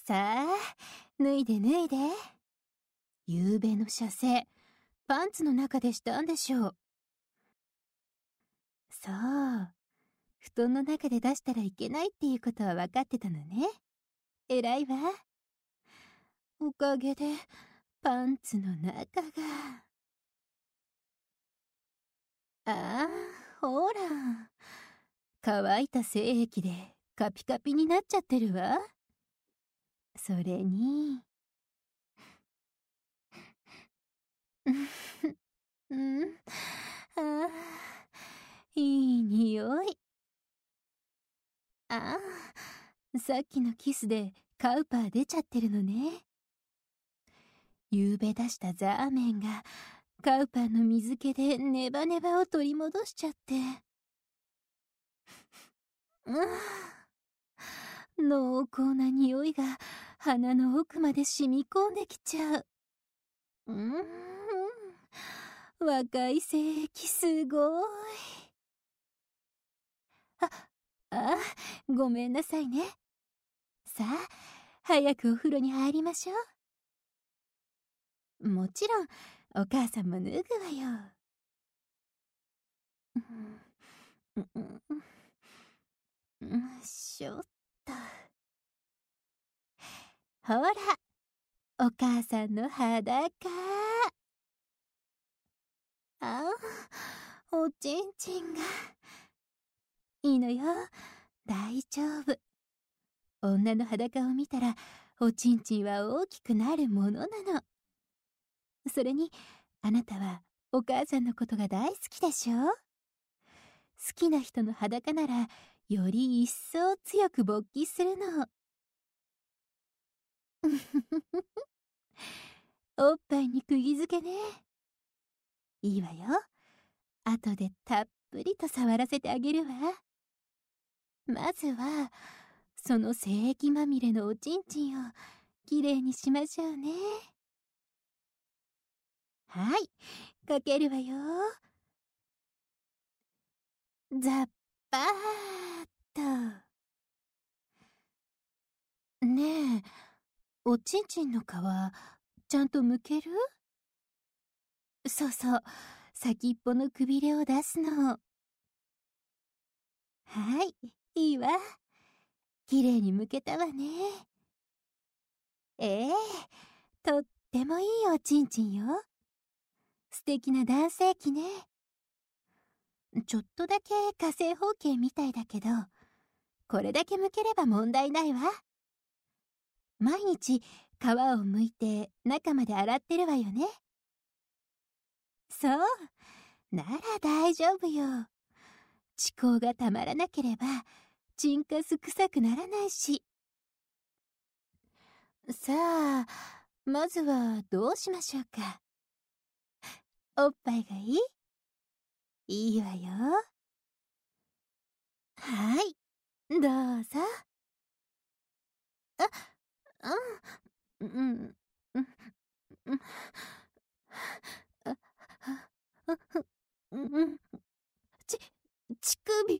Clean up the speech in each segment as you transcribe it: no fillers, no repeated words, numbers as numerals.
さあ、脱いで脱いで。夕べの射精、パンツの中でしたんでしょう。そう。布団の中で出したらいけないっていうことは分かってたのね。偉いわ。おかげで、パンツの中が。ああ、ほら。乾いた精液でカピカピになっちゃってるわ。それに。うん。ああ、いい匂い。ああ、さっきのキスでカウパー出ちゃってるのね。夕べ出したザーメンがカウパーの水気でネバネバを取り戻しちゃって。濃厚な匂いが鼻の奥まで染み込んできちゃう。若い精液すごい。ごめんなさいね。さあ、早くお風呂に入りましょう。もちろん、お母さんも脱ぐわよ。しょっと。ほら、お母さんの裸。おちんちんが。いいのよ、大丈夫。女の裸を見たら、おちんちんは大きくなるものなの。それに、あなたはお母さんのことが大好きでしょ？好きな人の裸なら、より一層強く勃起するの。おっぱいに釘付けね。いいわよ。後でたっぷりと触らせてあげるわ。まずは、その精液まみれのおちんちんをきれいにしましょうね。はい、かけるわよ。ザッパーっと。ねえ、おちんちんの皮、ちゃんと剥ける？そうそう、先っぽのくびれを出すの。はい、いいわ。きれいに剥けたわね。ええ、とってもいいおちんちんよ。素敵な男性器ね。ちょっとだけ火星方形みたいだけど、これだけ剥ければ問題ないわ。毎日皮を剥いて中まで洗ってるわよね。そう、なら大丈夫よ。血行がたまらなければ、チンカス臭くならないし。さあ、まずはどうしましょうか。おっぱいがいい？いいわよ。はい、どうぞ。うん、うん、うん、うん、うん、乳首。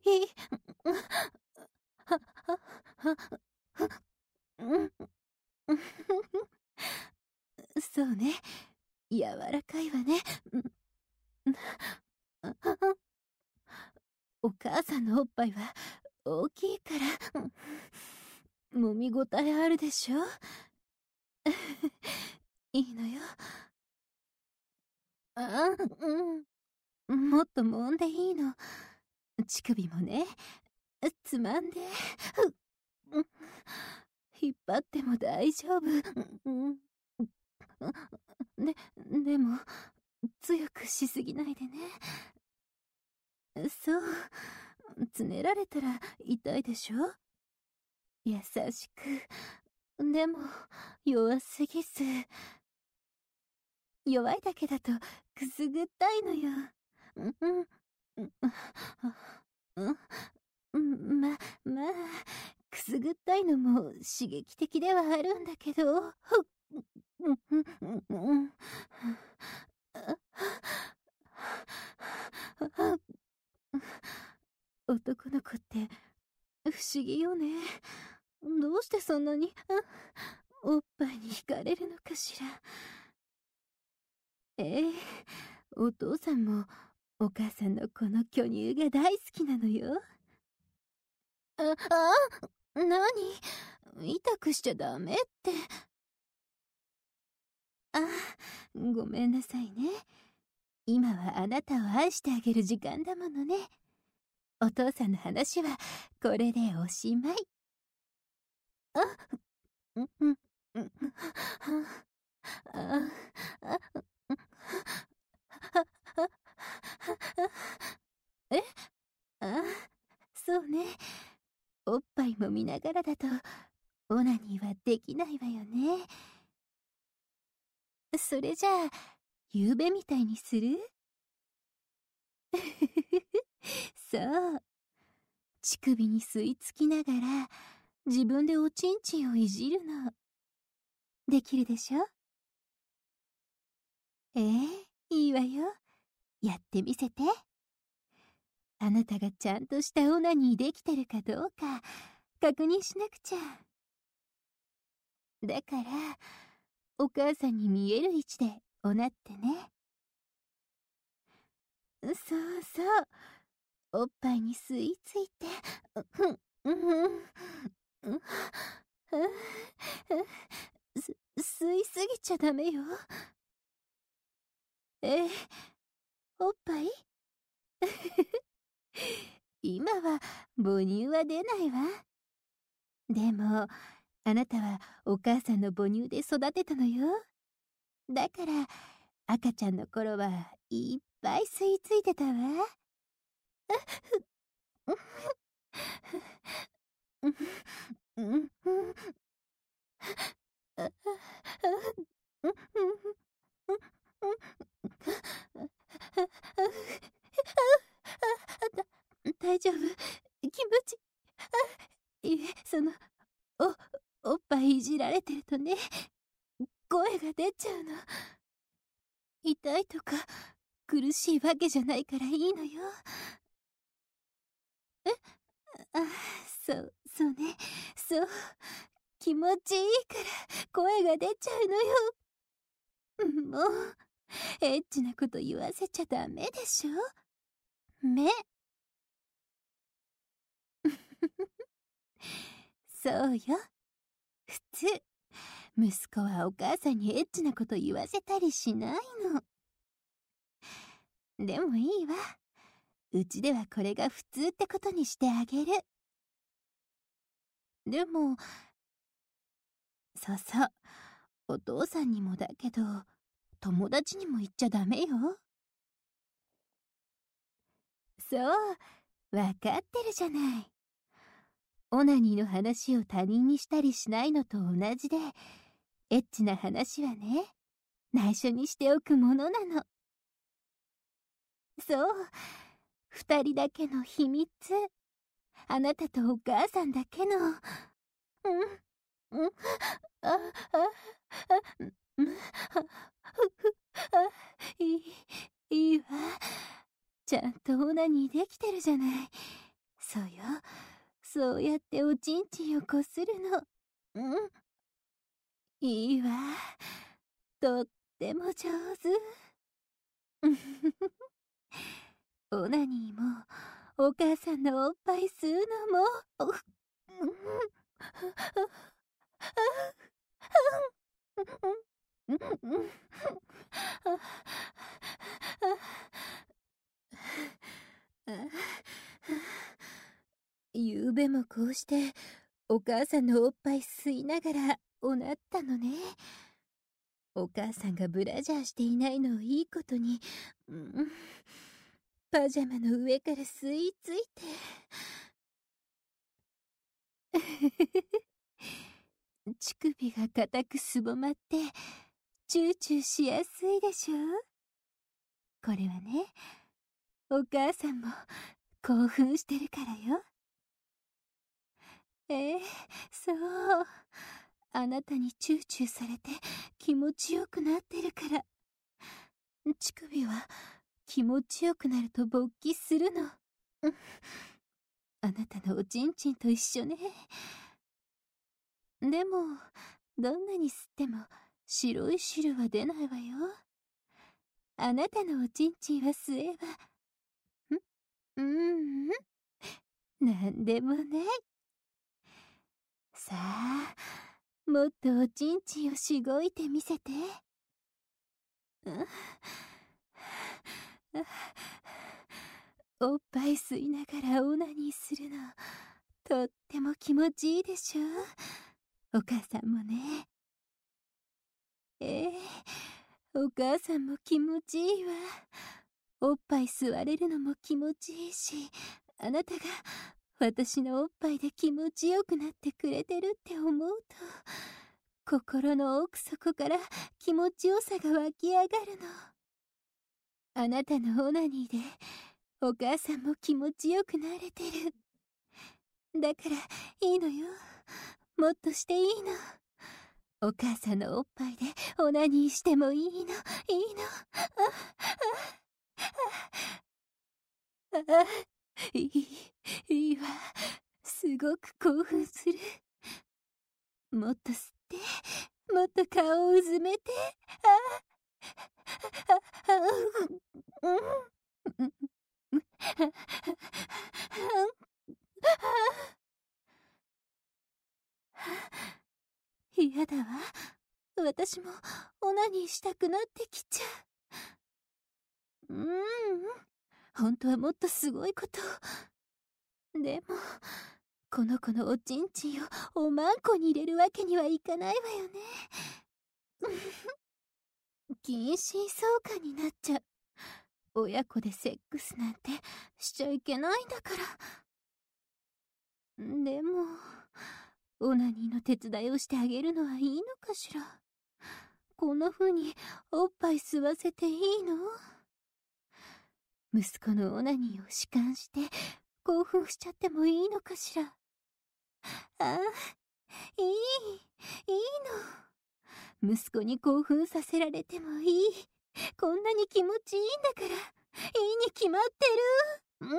そうね、柔らかいわね。お母さんのおっぱいは大きいから、揉みごたえあるでしょ？いいのよ。もっと揉んでいいの。乳首もね、つまんで、引っ張っても大丈夫。でも、強くしすぎないでね。そう、つねられたら痛いでしょ？優しく、でも、弱すぎず。弱いだけだとくすぐったいのよ。まあ、くすぐったいのも刺激的ではあるんだけど。男の子って不思議よね。どうしてそんなに、おっぱいに惹かれるのかしら。お父さんもお母さんのこの巨乳が大好きなのよ。何？痛くしちゃダメって。ごめんなさいね。今はあなたを愛してあげる時間だものね。お父さんの話はこれでおしまい。えそうね。おっぱいも見ながらだとオナニーはできないわよね。それじゃあ夕べみたいにする？そう。乳首に吸い付きながら自分でおちんちんをいじるの。できるでしょ？いいわよ。やってみせて。あなたがちゃんとしたオナニーできてるかどうか確認しなくちゃ。だからお母さんに見える位置でおなってね。そうそう。おっぱいに吸い付いて、吸いすぎちゃダメよ。おっぱい今は母乳は出ないわ。でもあなたはお母さんの母乳で育てたのよ。だから赤ちゃんの頃はいっぱい吸い付いてたわ。大丈夫？気持ちいえ、おっぱいいじられてるとね、声が出ちゃうの。痛いとか苦しいわけじゃないからいいのよ。そうね。そう。気持ちいいから声が出ちゃうのよ。もう、エッチなこと言わせちゃダメでしょ。そうよ。普通、息子はお母さんにエッチなこと言わせたりしないの。でもいいわ。うちではこれが普通ってことにしてあげる。でも、そうそう。お父さんにもだけど、友達にも言っちゃダメよ。そう、わかってるじゃない。オナニーの話を他人にしたりしないのと同じで、エッチな話はね、内緒にしておくものなの。そう、二人だけの秘密。あなたとお母さんだけの。あ、あ、あ、いいわ。ちゃんとオナニーできてるじゃない。そうよ。そうやっておちんちんをこするの。いいわ。とっても上手。オナニーも、お母さんのおっぱい吸うのも、ゆうべもこうしてお母さんのおっぱい吸いながらおなったのね。お母さんがブラジャーしていないのをいいことに、パジャマの上から吸い付いて乳首が固くすぼまってチューチューしやすいでしょ。これはね、お母さんも興奮してるからよ。そう。あなたにチューチューされて気持ちよくなってるから。乳首は気持ちよくなると勃起するの。あなたのおちんちんと一緒ね。 でも、どんなに吸っても白い汁は出ないわよ。あなたのおちんちんは吸えば、なんでもない。さあ、もっとおちんちんをしごいてみせて。おっぱい吸いながらオナニーするの、とっても気持ちいいでしょ。お母さんもね。お母さんも気持ちいいわ。おっぱい吸われるのも気持ちいいし、あなたが私のおっぱいで気持ちよくなってくれてるって思うと、心の奥底から気持ちよさが湧き上がるの。あなたのオナニーでお母さんも気持ちよくなれてる。だからいいのよ。もっとしていいの。お母さんのおっぱいでオナニーしてもいいの、いいの。いいわ。すごく興奮する。もっと吸って、もっと顔をうずめて。嫌だわ。私もオナニーしたくなってきちゃう。本当はもっとすごいことを。でも、この子のおちんちんをおまんこに入れるわけにはいかないわよね。近親相関になっちゃう。親子でセックスなんてしちゃいけないんだから。でも、オナニーの手伝いをしてあげるのはいいのかしら。こんな風におっぱい吸わせていいの？息子のオナニーを弛緩して興奮しちゃってもいいのかしら。いいの。息子に興奮させられてもいい。こんなに気持ちいいんだから、いいに決まってる。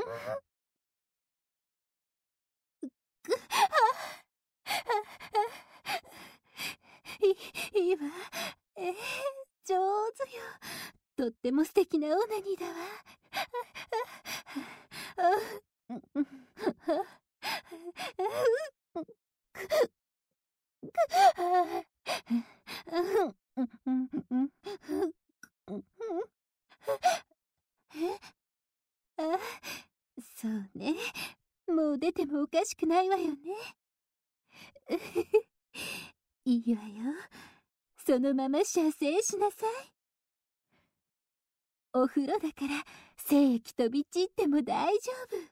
いいわ。上手よ。とっても素敵なオナニーだわ。そうね。もう出てもおかしくないわよね。いいわよ。そのまま射精しなさい。お風呂だから精液飛び散っても大丈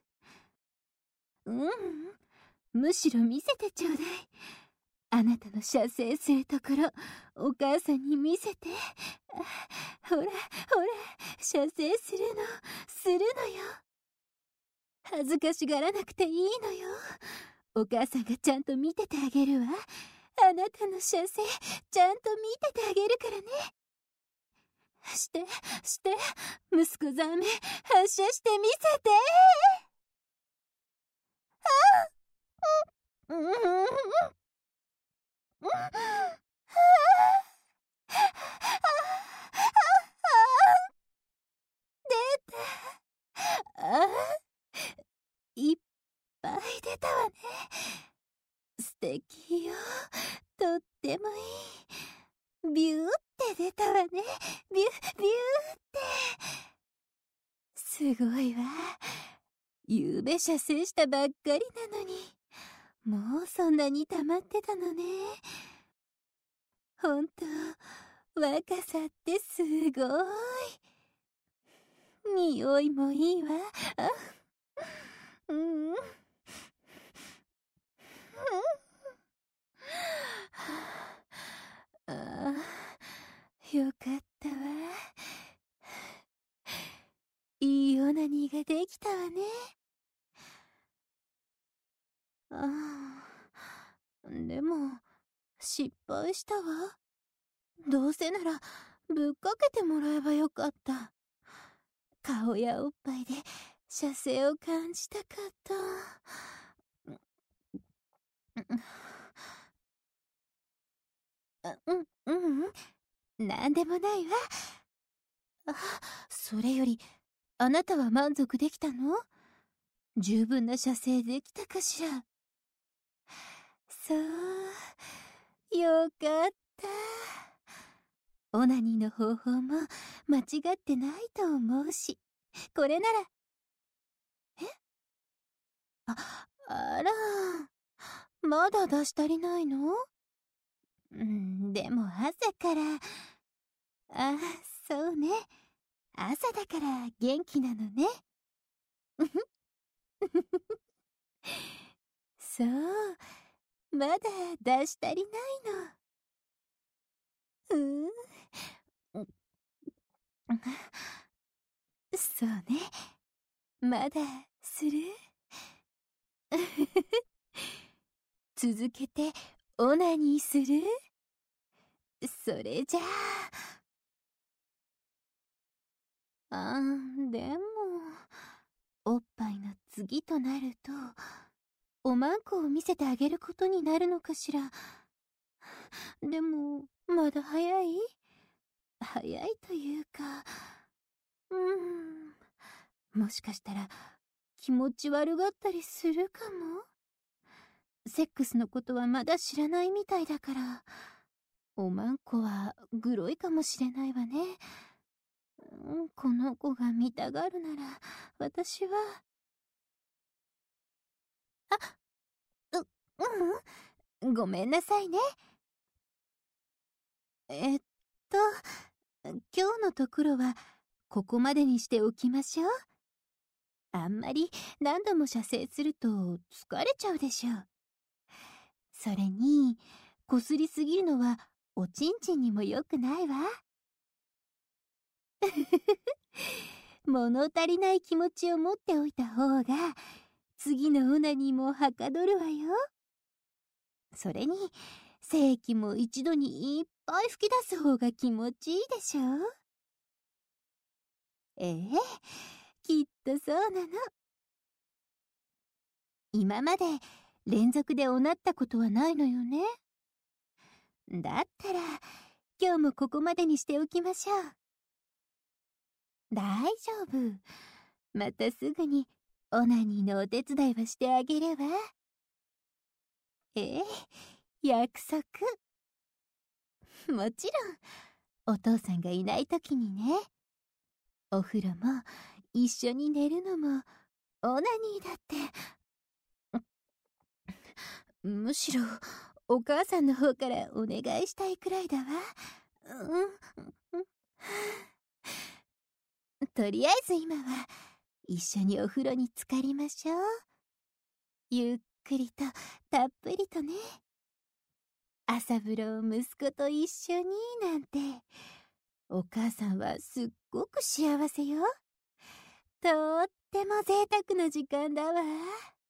夫。むしろ見せてちょうだい。あなたの射精するところ、お母さんに見せて。ほら、射精するのよ。恥ずかしがらなくていいのよ。お母さんがちゃんと見ててあげるわ。あなたの射精、ちゃんと見ててあげるからね。して、息子ザメ、発射してみせて。出た。いっぱい出たわね。素敵よ。とってもいい。ビューって出たわね。ビューって。すごいわ。ゆうべ射精したばっかりなのに、もうそんなに溜まってたのね。ほんと、若さってすごい。匂いもいいわ。よかったわ。いいオナニーができたわね。でも、失敗したわ。どうせなら、ぶっかけてもらえばよかった。顔やおっぱいで、射精を感じたかった。 なんでもないわ。あ、それより、あなたは満足できたの？十分な射精できたかしら？そう、よかった。オナニーの方法も間違ってないと思うし、これなら。あら、まだ出し足りないの？でも朝から。あ、そうね。朝だから元気なのね。そう、まだ出し足りないの。そうね。まだする？続けてオナニーする？それじゃでも、おっぱいの次となると、おまんこを見せてあげることになるのかしら。でも、まだ早い？早いというか、もしかしたら気持ち悪がったりするかも。セックスのことはまだ知らないみたいだから、おまんこはグロいかもしれないわね。この子が見たがるなら、私は。ごめんなさいね。えっと、今日のところは、ここまでにしておきましょう。あんまり何度も射精すると疲れちゃうでしょう。それに、こすりすぎるのはおちんちんにも良くないわ。物足りない気持ちを持っておいた方が、次のオナニーもはかどるわよ。それに、精液も一度にいっぱい吹き出す方が気持ちいいでしょ。きっとそうなの。今まで連続でおなったことはないのよね。だったら、今日もここまでにしておきましょう。大丈夫。またすぐにオナニーのお手伝いはしてあげるわ。約束。もちろん、お父さんがいないときにね。お風呂も一緒に寝るのもオナニーだって。むしろお母さんの方からお願いしたいくらいだわ。とりあえず今は一緒にお風呂に浸かりましょう。ゆっくりとたっぷりとね。朝風呂を息子と一緒になんて、お母さんはすっごく幸せよ。とっても贅沢な時間だわ。